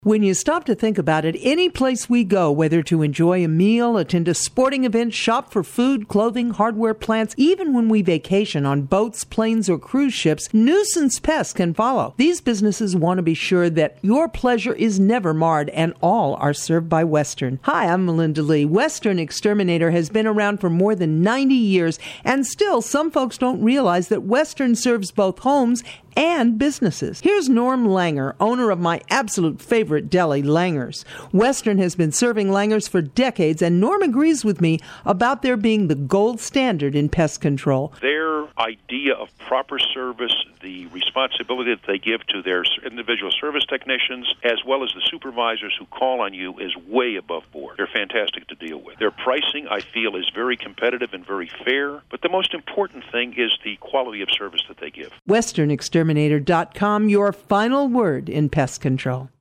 When you stop to think about it, any place we go, whether to enjoy a meal, attend a sporting event, shop for food, clothing, hardware, plants, even when we vacation on boats, planes, or cruise ships, Nuisance Pests can follow. These businesses want to be sure that your pleasure is never marred, and all are served by Western. Hi, I'm Melinda Lee. Western Exterminator has been around for more than 90 years, and still some folks don't realize that Western serves both homes and businesses. Here's Norm Langer, owner of my absolute favorite deli, Langer's. Western has been serving Langer's for decades, and Norm agrees with me about their being the gold standard in pest control. Their idea of proper service, the responsibility that they give to their individual service technicians, as well as the supervisors who call on you, is way above board. They're fantastic to deal with. Their pricing, I feel, is very competitive and very fair, but the most important thing is the quality of service that they give. WesternExterminator.com, your final word in pest control.